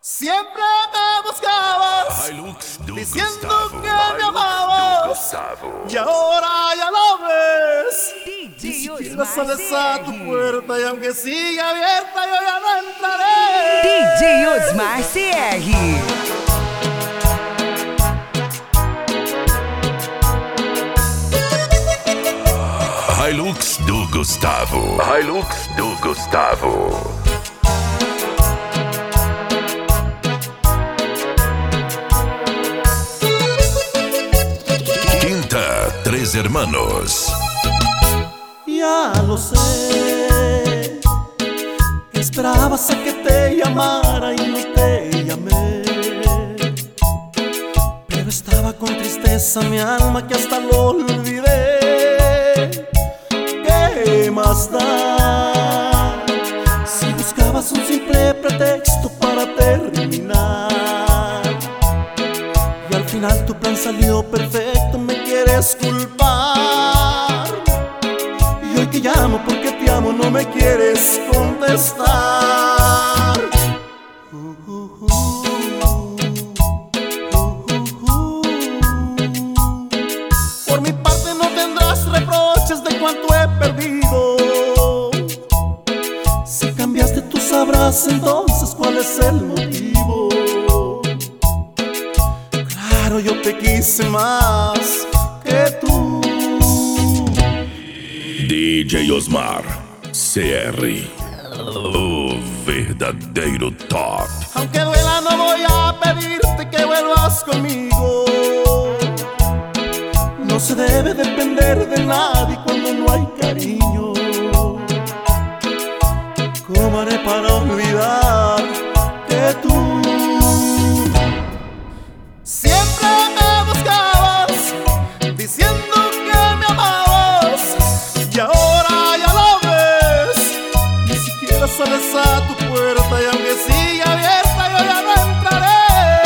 Siempre me buscabas, diciendo que me amabas, y ahora ya lo ves. Ni siquiera sales a tu puerta, y aunque siga abierta, yo ya no entraré. DJ Osmar CR. Hilux do Gustavo. Hilux do Gustavo. Quinta, Tres Hermanos. Ya lo sé, esperabas a que te llamara y no te llamé, pero estaba con tristeza mi alma que hasta lo olvidé. ¿Qué más da si buscabas un simple pretexto para terminar? Y al final tu plan salió perfecto, me quieres culpar. Y hoy que llamo porque te amo no me quieres contestar. Por mi parte no tendrás reproches de cuánto he perdido. Si cambiaste tú sabrás entonces cuál es el motivo. Claro, yo te quise más que tú. DJ Osmar CR, o verdadeiro top. Aunque duela no voy a pedirte que vuelvas conmigo. No se debe depender de nadie cuando no hay cariño. ¿Cómo haré para olvidar que tú siempre me buscabas, diciendo que me amabas, y ahora ya lo ves? Ni siquiera sales a tu puerta, y aunque siga abierta yo ya no entraré.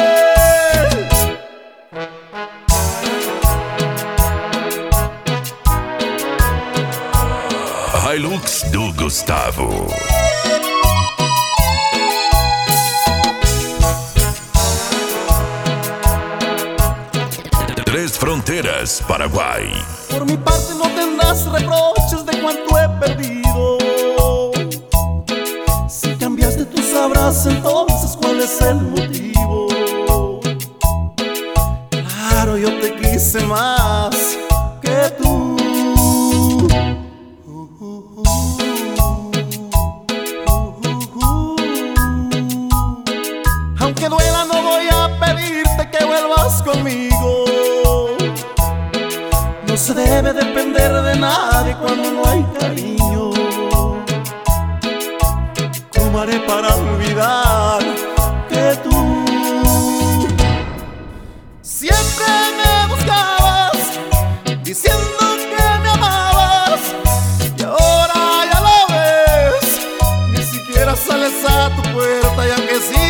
Hilux do Gustavo. Tres Fronteras, Paraguay. Por mi parte no tendrás reproches de cuánto he perdido. Si cambiaste tú sabrás entonces cuál es el motivo. Claro, yo te quise más que tú. Aunque duela no voy a pedirte que vuelvas conmigo. No se debe depender de nadie cuando no hay cariño. ¿Cómo haré para olvidar que tú siempre me buscabas, diciendo que me amabas, y ahora ya lo ves? Ni siquiera sales a tu puerta, y aunque sí